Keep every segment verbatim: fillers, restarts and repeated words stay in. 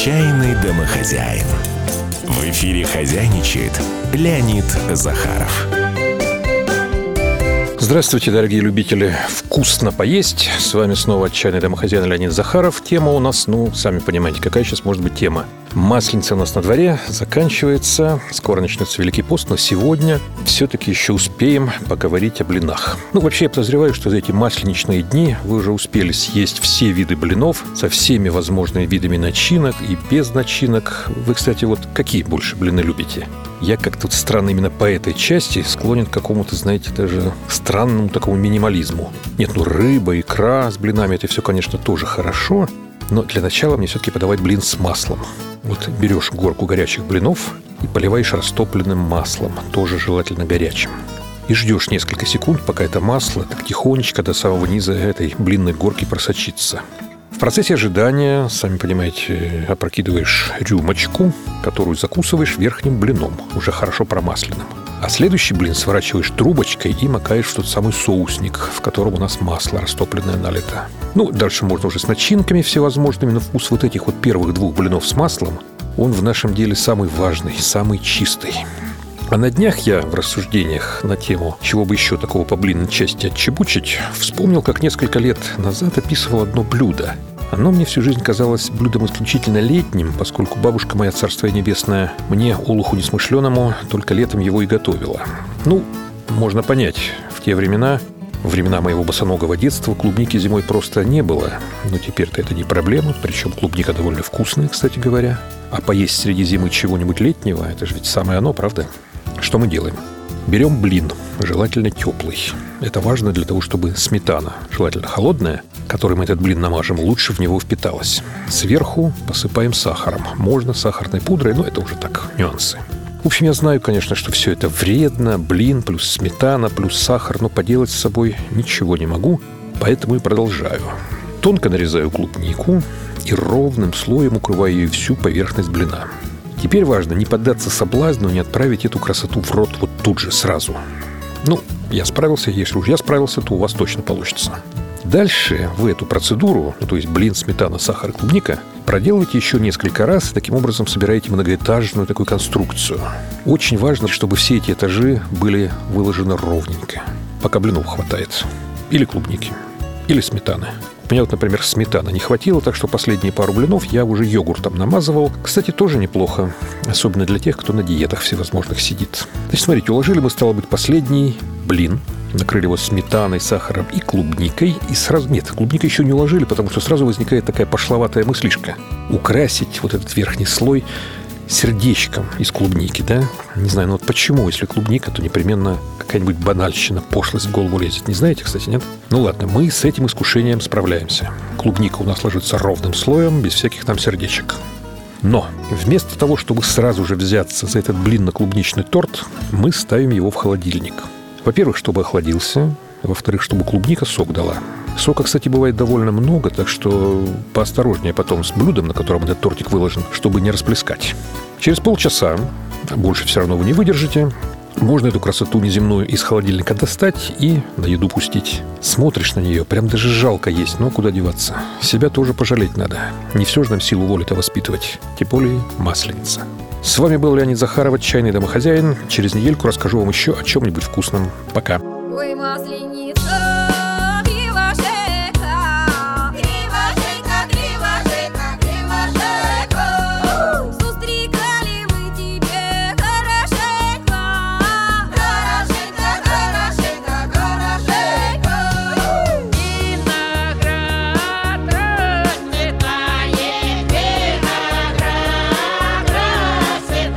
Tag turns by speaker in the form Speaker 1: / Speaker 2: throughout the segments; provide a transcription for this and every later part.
Speaker 1: Отчаянный домохозяин. В эфире хозяйничает Леонид Захаров.
Speaker 2: Здравствуйте, дорогие любители вкусно поесть. С вами снова отчаянный домохозяин Леонид Захаров. Тема у нас, ну, сами понимаете, какая сейчас может быть тема. Масленица у нас на дворе, заканчивается. Скоро начнется Великий пост, но сегодня все-таки еще успеем поговорить о блинах. Ну, вообще, я подозреваю, что за эти масленичные дни вы уже успели съесть все виды блинов со всеми возможными видами начинок и без начинок. Вы, кстати, вот какие больше блины любите? Я как-то странно именно по этой части склонен к какому-то, знаете, даже странному такому минимализму. Нет, ну рыба, икра с блинами, это все, конечно, тоже хорошо. Но для начала мне все-таки подавать блин с маслом. Вот берешь горку горячих блинов и поливаешь растопленным маслом, тоже желательно горячим. И ждешь несколько секунд, пока это масло так тихонечко до самого низа этой блинной горки просочится. В процессе ожидания, сами понимаете, опрокидываешь рюмочку, которую закусываешь верхним блином, уже хорошо промасленным. А следующий блин сворачиваешь трубочкой и макаешь в тот самый соусник, в котором у нас масло растопленное налито. Ну, дальше можно уже с начинками всевозможными, но вкус вот этих вот первых двух блинов с маслом, он в нашем деле самый важный, самый чистый. А на днях я в рассуждениях на тему, чего бы еще такого по блинной части отчебучить, вспомнил, как несколько лет назад описывал одно блюдо. Оно мне всю жизнь казалось блюдом исключительно летним, поскольку бабушка моя, царствие небесное, мне, олуху несмышленому, только летом его и готовила. Ну, можно понять, в те времена, во времена моего босоногого детства, клубники зимой просто не было. Но теперь-то это не проблема, причем клубника довольно вкусная, кстати говоря. А поесть среди зимы чего-нибудь летнего, это же ведь самое оно, правда? Что мы делаем? Берем блин, желательно теплый. Это важно для того, чтобы сметана, желательно холодная, которой мы этот блин намажем, лучше в него впиталась. Сверху посыпаем сахаром. Можно сахарной пудрой, но это уже так, нюансы. В общем, я знаю, конечно, что все это вредно. Блин плюс сметана плюс сахар, но поделать с собой ничего не могу, поэтому и продолжаю. Тонко нарезаю клубнику и ровным слоем укрываю ее всю поверхность блина. Теперь важно не поддаться соблазну, не отправить эту красоту в рот вот тут же, сразу. Ну, я справился, если уж я справился, то у вас точно получится. Дальше вы эту процедуру, ну, то есть блин, сметана, сахар и клубника, проделываете еще несколько раз и таким образом собираете многоэтажную такую конструкцию. Очень важно, чтобы все эти этажи были выложены ровненько, пока блинов хватает. Или клубники, или сметаны. У меня вот, например, сметаны не хватило, так что последние пару блинов я уже йогуртом намазывал. Кстати, тоже неплохо, особенно для тех, кто на диетах всевозможных сидит. Значит, смотрите, уложили мы, стало быть, последний блин, накрыли его сметаной, сахаром и клубникой. И сразу... Нет, клубникой еще не уложили, потому что сразу возникает такая пошловатая мыслишка. Украсить вот этот верхний слой сердечком из клубники, да? Не знаю, ну вот почему, если клубника, то непременно какая-нибудь банальщина, пошлость в голову лезет. Не знаете, кстати, нет? Ну ладно, мы с этим искушением справляемся. Клубника у нас ложится ровным слоем, без всяких там сердечек. Но вместо того, чтобы сразу же взяться за этот блинно-клубничный торт, мы ставим его в холодильник. Во-первых, чтобы охладился. Во-вторых, чтобы клубника сок дала. Сока, кстати, бывает довольно много, так что поосторожнее потом с блюдом, на котором этот тортик выложен, чтобы не расплескать. Через полчаса, больше все равно вы не выдержите, можно эту красоту неземную из холодильника достать и на еду пустить. Смотришь на нее, прям даже жалко есть, но куда деваться. Себя тоже пожалеть надо. Не все же нам силу воли-то воспитывать. Тем более масленица. С вами был Леонид Захаров, отчаянный домохозяин. Через недельку расскажу вам еще о чем-нибудь вкусном. Пока.
Speaker 3: Ой, масленица.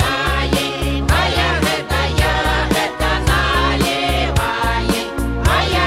Speaker 4: Моя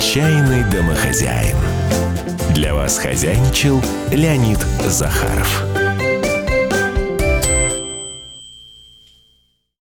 Speaker 1: Отчаянный домохозяин. Для вас хозяйничал Леонид Захаров.